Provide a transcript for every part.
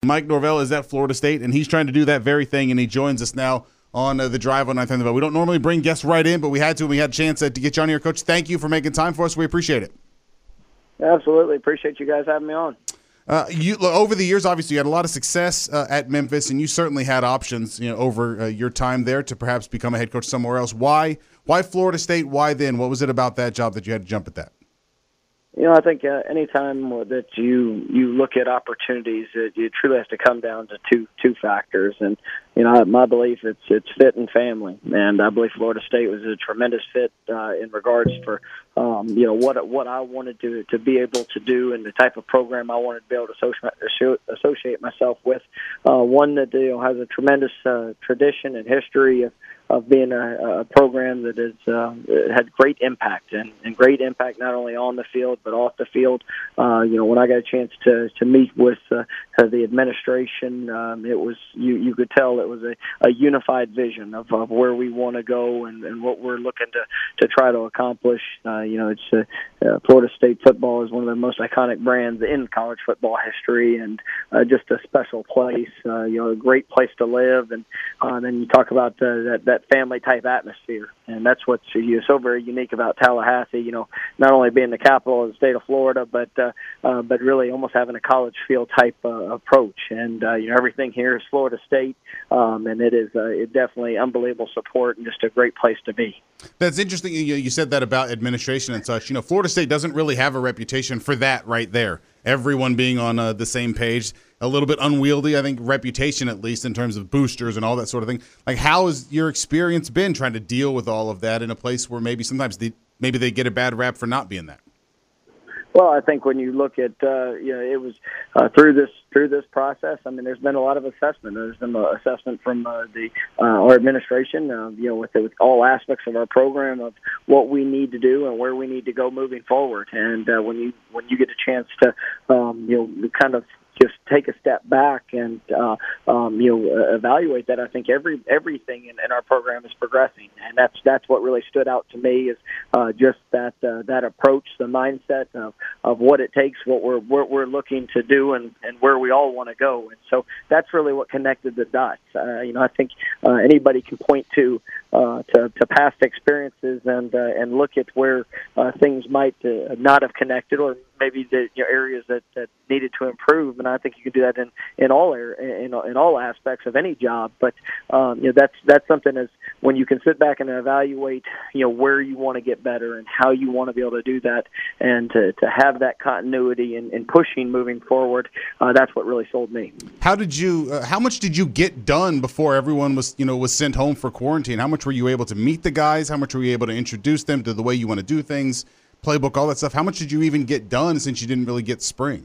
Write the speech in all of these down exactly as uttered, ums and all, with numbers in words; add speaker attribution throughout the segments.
Speaker 1: Mike Norvell is at Florida State, and he's trying to do that very thing, and he joins us now on uh, the drive on ninth and the Bell. We don't normally bring guests right in, but we had to, and we had a chance uh, to get you on here. Coach, thank you for making time for us. We appreciate it.
Speaker 2: Absolutely. Appreciate you guys having me on.
Speaker 1: Uh, you over the years, obviously, you had a lot of success uh, at Memphis, and you certainly had options, you know, over uh, your time there to perhaps become a head coach somewhere else. Why, why Florida State? Why then? What was it about that job that you had to jump at that?
Speaker 2: You know, I think uh, any time that you you look at opportunities, it, it truly has to come down to two two factors. And you know, my belief it's it's fit and family, and I believe Florida State was a tremendous fit uh, in regards for um, you know what what I wanted to to be able to do and the type of program I wanted to be able to associate associate myself with. Uh, one that you know has a tremendous uh, tradition and history of. of being a, a program that has uh, had great impact and, and great impact not only on the field but off the field. Uh, you know, when I got a chance to to meet with uh, the administration, um, it was you you could tell it was a, a unified vision of, of where we want to go and, and what we're looking to to try to accomplish. Uh, you know, it's uh, uh, Florida State football is one of the most iconic brands in college football history, and uh, just a special place. Uh, you know, a great place to live, and uh, then you talk about uh, that that family type atmosphere, and that's what's you know, so very unique about Tallahassee. You know, not only being the capital of the state of Florida, but uh, uh, but really almost having a college feel type uh, approach. And uh, you know, everything here is Florida State, um, and it is uh, it definitely unbelievable support and just a great place to be.
Speaker 1: That's interesting. You, you said that about administration and such. You know, Florida State doesn't really have a reputation for that right there. Everyone being on uh, the same page. A little bit unwieldy, I think, reputation at least in terms of boosters and all that sort of thing. Like, how has your experience been trying to deal with all of that in a place where maybe sometimes they, maybe they get a bad rap for not being that?
Speaker 2: Well, I think when you look at, uh, you know, it was uh, through this through this process. I mean, there's been a lot of assessment. There's been an assessment from uh, the uh, our administration, uh, you know, with, with all aspects of our program of what we need to do and where we need to go moving forward. And uh, when you when you get a chance to, um, you know, kind of just take a step back and uh, um, you know evaluate that. I think every everything in, in our program is progressing, and that's that's what really stood out to me is uh, just that uh, that approach, the mindset of, of what it takes, what we're what we're looking to do, and, and where we all want to go. And so that's really what connected the dots. Uh, you know, I think uh, anybody can point to, uh, to to past experiences and uh, and look at where uh, things might uh, not have connected, or maybe the you know, areas that, that needed to improve, and I think you can do that in in all in in all aspects of any job. But um, you know that's that's something as when you can sit back and evaluate you know where you want to get better and how you want to be able to do that, and to, to have that continuity and, and pushing moving forward. Uh, that's what really sold me.
Speaker 1: How did you? Uh, how much did you get done before everyone was you know was sent home for quarantine? How much were you able to meet the guys? How much were you able to introduce them to the way you want to do things? Playbook, all that stuff. How much did you even get done since you didn't really get spring?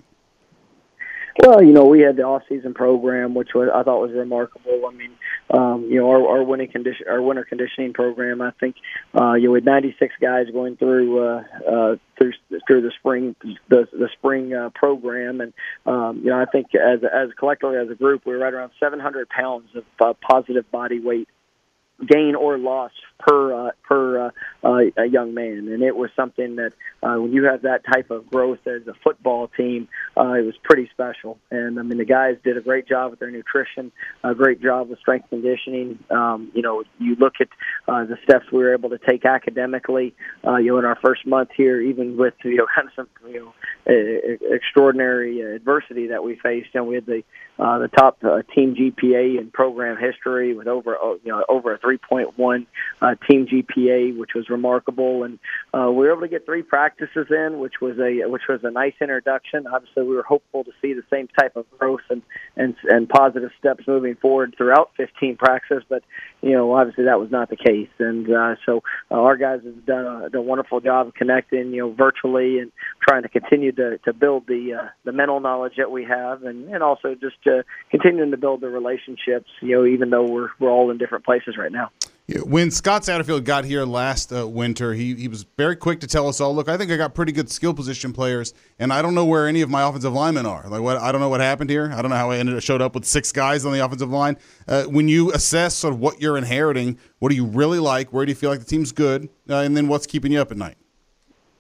Speaker 2: Well, you know, we had the off-season program, which was, I thought was remarkable. I mean, um, you know, our, our winning condition, our winter conditioning program. I think, uh, you know, we had ninety-six guys going through uh, uh, through through the spring the the spring uh, program, and um, you know, I think as as collectively as a group, we were right around seven hundred pounds of uh, positive body weight gain or loss per uh, per uh, uh, a young man, and it was something that uh, when you have that type of growth as a football team, uh, it was pretty special. And I mean, the guys did a great job with their nutrition, a great job with strength conditioning. Um, you know, you look at uh, the steps we were able to take academically. Uh, you know, in our first month here, even with you know kind of some you know uh, extraordinary adversity that we faced, and we had the uh, the top uh, team G P A in program history with over uh, you know over a three point one uh, team G P A, which was remarkable, and uh, we were able to get three practices in, which was a which was a nice introduction. Obviously, we were hopeful to see the same type of growth and and, and positive steps moving forward throughout fifteen practices, but you know, obviously that was not the case, and uh, so uh, our guys have done a, done a wonderful job of connecting, you know, virtually and trying to continue to, to build the uh, the mental knowledge that we have, and, and also just uh, continuing to build the relationships, you know, even though we're we're all in different places right now.
Speaker 1: Yeah, when Scott Satterfield got here last uh, winter, he, he was very quick to tell us all, look, I think I got pretty good skill position players, and I don't know where any of my offensive linemen are. Like, what? I don't know what happened here. I don't know how I ended up showed up with six guys on the offensive line. Uh, when you assess sort of what you're inheriting, what do you really like? Where do you feel like the team's good? Uh, and then what's keeping you up at night?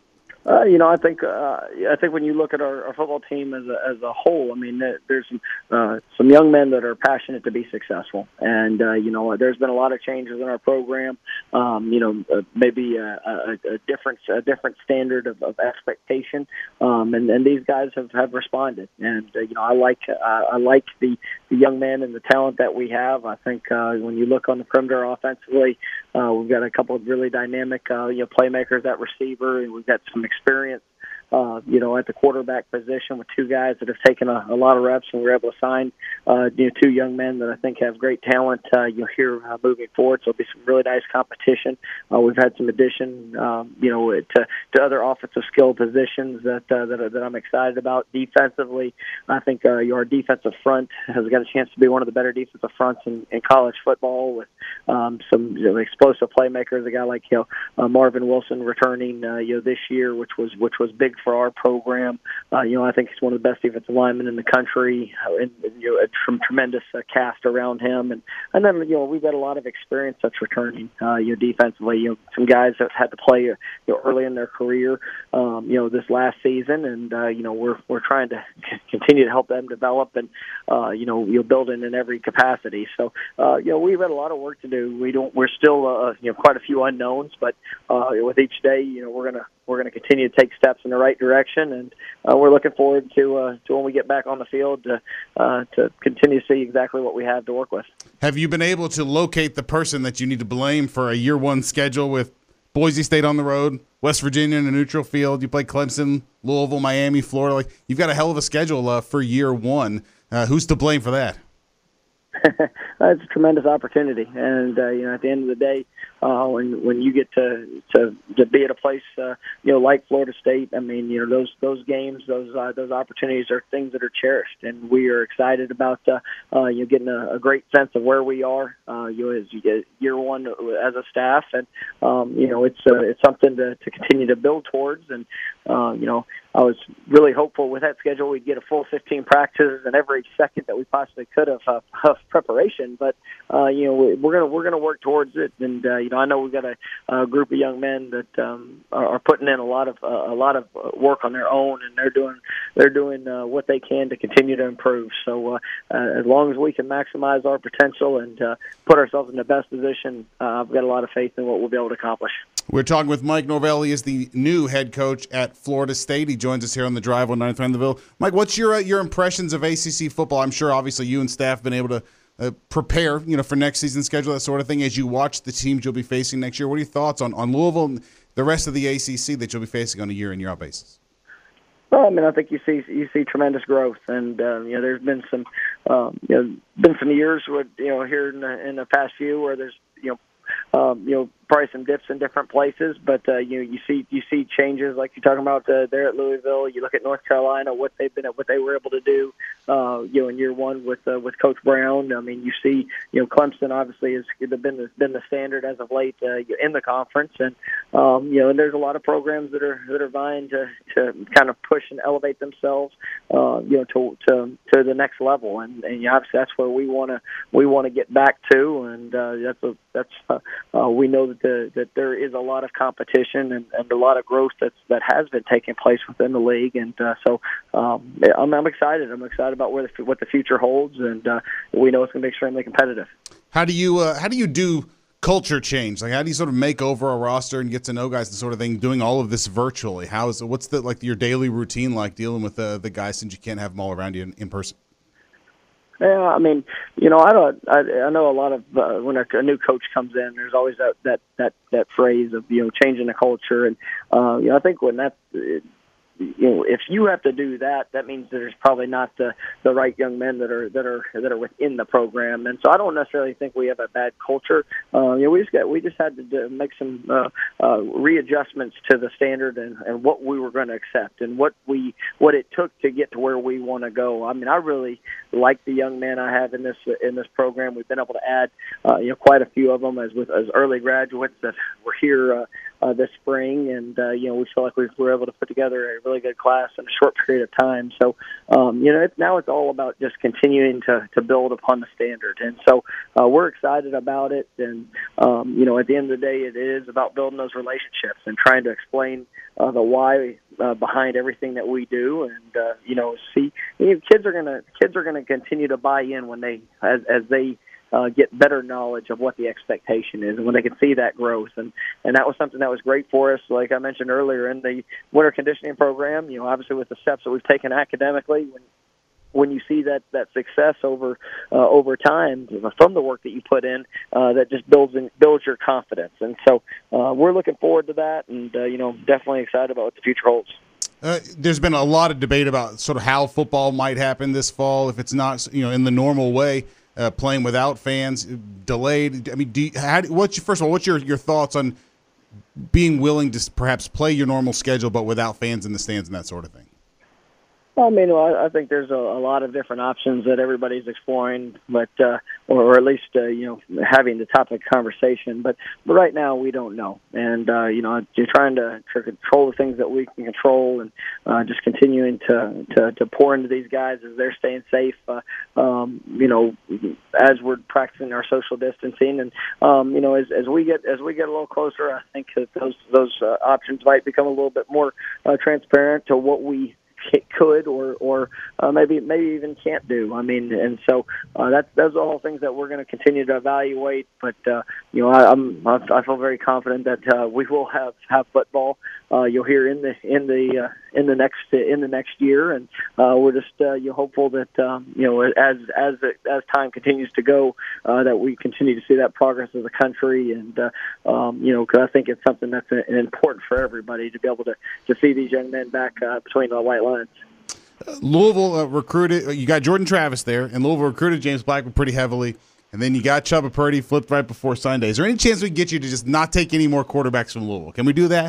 Speaker 2: Uh, you know, I think uh, I think when you look at our, our football team as a, as a whole, I mean, there's some, uh, some young men that are passionate to be successful, and uh, you know, there's been a lot of changes in our program. Um, you know, uh, maybe a, a, a different a different standard of, of expectation, um, and, and these guys have, have responded. And uh, you know, I like uh, I like the, the young men and the talent that we have. I think uh, when you look on the perimeter offensively, uh, we've got a couple of really dynamic uh, you know playmakers at receiver, and we've got some experience, uh, you know, at the quarterback position with two guys that have taken a, a lot of reps, and we're able to sign, uh, you know, two young men that I think have great talent. Uh, you'll hear uh, moving forward, so it'll be some really nice competition. Uh, we've had some addition, um, you know, to, to other offensive skill positions that uh, that, that I'm excited about. Defensively, I think uh, our defensive front has got a chance to be one of the better defensive fronts in, in college football, with um, some you know, explosive playmakers. A guy like you know uh, Marvin Wilson returning, uh, you know, this year, which was which was big for our program. Uh, you know, I think he's one of the best defensive linemen in the country, uh, and, and you know, a tr- tremendous uh, cast around him. And and then you know we've got a lot of experience that's returning. Uh, you know, defensively, you know, some guys that had to play uh, you know early in their career, um, you know, this last season, and uh, you know we're we're trying to c- continue to help them develop and uh, you know you know build in in every capacity. So uh, you know we've got a lot of work to do. We don't we're still uh, you know quite a few unknowns, but uh, with each day, you know we're gonna we're gonna continue to take steps in the right direction, and uh, we're looking forward to uh, to when we get back on the field to uh, to continue to see exactly what we have to work with.
Speaker 1: Have you been able to locate the person that you need to blame for a year one schedule with Boise State on the road, West Virginia in a neutral field? You play Clemson, Louisville, Miami, Florida. Like, you've got a hell of a schedule uh, for year one. Uh, who's to blame for that?
Speaker 2: It's a tremendous opportunity, and uh, you know, at the end of the day, uh, when when you get to to, to be at a place uh, you know like Florida State, I mean, you know, those those games, those uh, those opportunities are things that are cherished, and we are excited about uh, uh, you know, getting a, a great sense of where we are. Uh, you know, as you get year one as a staff, and um, you know, it's uh, it's something to, to continue to build towards, and uh, you know. I was really hopeful with that schedule we'd get a full fifteen practices and every second that we possibly could of, uh, of preparation. But uh, you know we're gonna we're gonna work towards it, and uh, you know I know we've got a, a group of young men that um, are, are putting in a lot of uh, a lot of work on their own, and they're doing they're doing uh, what they can to continue to improve. So uh, uh, as long as we can maximize our potential and uh, put ourselves in the best position, uh, I've got a lot of faith in what we'll be able to accomplish.
Speaker 1: We're talking with Mike Norvell. He is the new head coach at Florida State. He joins us here on the Drive on ninth and the Ville. Mike, what's your uh, your impressions of A C C football? I'm sure, obviously, you and staff have been able to uh, prepare, you know, for next season's schedule, that sort of thing. As you watch the teams you'll be facing next year, what are your thoughts on, on Louisville and the rest of the A C C that you'll be facing on a year in year out basis?
Speaker 2: Well, I mean, I think you see you see tremendous growth, and uh, you know, there's been some um, you know been some years with you know here in the, in the past few where there's you know. Um, you know, probably some dips in different places, but uh, you know, you see you see changes like you're talking about uh, there at Louisville. You look at North Carolina, what they've been, what they were able to do, uh, you know, in year one with uh, with Coach Brown. I mean, you see, you know, Clemson obviously has been the, been the standard as of late uh, in the conference, and um, you know, and there's a lot of programs that are that are vying to, to kind of push and elevate themselves, uh, you know, to to to the next level, and, and you know, obviously that's where we want to we want to get back to, and uh, that's a that's uh, uh, we know that the, that there is a lot of competition and, and a lot of growth that's that has been taking place within the league, and uh, so um, I'm, I'm excited. I'm excited about where the, what the future holds, and uh, we know it's going to be extremely competitive.
Speaker 1: How do you uh, how do you do culture change? Like, how do you sort of make over a roster and get to know guys and sort of thing, doing all of this virtually? How is what's the like your daily routine like dealing with the the guys since you can't have them all around you in, in person?
Speaker 2: Yeah, I mean, you know, I don't. I, I know a lot of uh, when a, a new coach comes in, there's always that that that that phrase of you know changing the culture, and uh, you know, I think when that. It, you know, if you have to do that, that means that there's probably not the, the right young men that are that are that are within the program, and so I don't necessarily think we have a bad culture. Uh, you know, we just got we just had to do, make some uh, uh, readjustments to the standard and, and what we were going to accept and what we what it took to get to where we want to go. I mean, I really like the young men I have in this in this program. We've been able to add uh, you know quite a few of them as with as early graduates that were here uh, uh, this spring, and uh, you know we feel like we were able to put together a really good class in a short period of time. So um, you know it's, now it's all about just continuing to, to build upon the standard, and so uh, we're excited about it. And um, you know at the end of the day, it is about building those relationships and trying to explain uh, the why uh, behind everything that we do, and uh, you know see you know, kids are gonna kids are gonna continue to buy in when they as as they Uh, get better knowledge of what the expectation is and when they can see that growth. And, and that was something that was great for us, like I mentioned earlier, in the winter conditioning program. You know, obviously with the steps that we've taken academically, when when you see that, that success over uh, over time from the work that you put in, uh, that just builds in, builds your confidence. And so uh, we're looking forward to that, and, uh, you know, definitely excited about what the future holds.
Speaker 1: Uh, there's been a lot of debate about sort of how football might happen this fall if it's not, you know, in the normal way. Uh, playing without fans, delayed. I mean, do you, how, what's your, first of all, what's your, your thoughts on being willing to perhaps play your normal schedule but without fans in the stands and that sort of thing?
Speaker 2: Well, I mean, I think there's a, a lot of different options that everybody's exploring, but uh, or, or at least uh, you know having the topic of conversation. But but right now we don't know, and uh, you know you're trying to, to control the things that we can control, and uh, just continuing to, to to pour into these guys as they're staying safe. Uh, um, you know, as we're practicing our social distancing, and um, you know as, as we get as we get a little closer, I think that those those uh, options might become a little bit more uh, transparent to what we could or or uh, maybe maybe even can't do. I mean, and so uh, that's those are all things that we're going to continue to evaluate. But uh, you know, I, I'm I feel very confident that uh, we will have have football. Uh, you'll hear in the in the uh, in the next in the next year, and uh, we're just uh, you're hopeful that um, you know as as as time continues to go, uh, that we continue to see that progress as a country, and uh, um, you know, because I think it's something that's uh, important for everybody to be able to to see these young men back uh, between the white lines.
Speaker 1: Uh, Louisville uh, recruited. You got Jordan Travis there, and Louisville recruited James Blackman pretty heavly. And then you got Chubba Purdy flipped right before Sunday. Is there any chance we can get you to just not take any more quarterbacks from Louisville? Can we do that?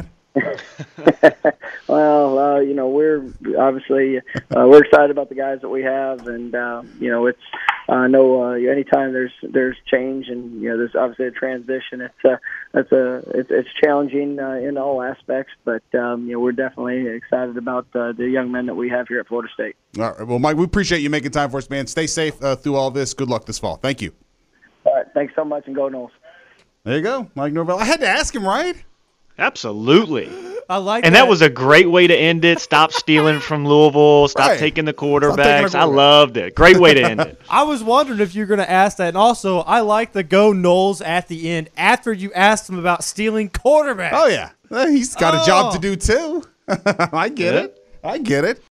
Speaker 2: Well, uh, you know, we're obviously uh, we're excited about the guys that we have, and uh, you know, it's I uh, know uh, anytime there's there's change, and you know, there's obviously a transition. It's uh, it's a it's, it's challenging uh, in all aspects, but um, you know, we're definitely excited about uh, the young men that we have here at Florida State.
Speaker 1: All right, well, Mike, we appreciate you making time for us, man. Stay safe uh, through all this. Good luck this fall. Thank you.
Speaker 2: All right, thanks so much, and go Noles.
Speaker 1: There you go, Mike Norvell. I had to ask him, right?
Speaker 3: Absolutely.
Speaker 4: I like
Speaker 3: and
Speaker 4: that.
Speaker 3: that was a great way to end it. Stop stealing from Louisville. Stop
Speaker 1: Right.
Speaker 3: taking the
Speaker 1: taking
Speaker 3: quarterbacks.
Speaker 1: the
Speaker 3: I loved it. Great way to end it.
Speaker 4: I was wondering if you're going to ask that. And also, I like the go Knowles at the end after you asked him about stealing quarterbacks.
Speaker 1: Oh, yeah. Well, he's got
Speaker 4: Oh.
Speaker 1: a job to do, too. I get
Speaker 3: Yeah.
Speaker 1: it. I get it.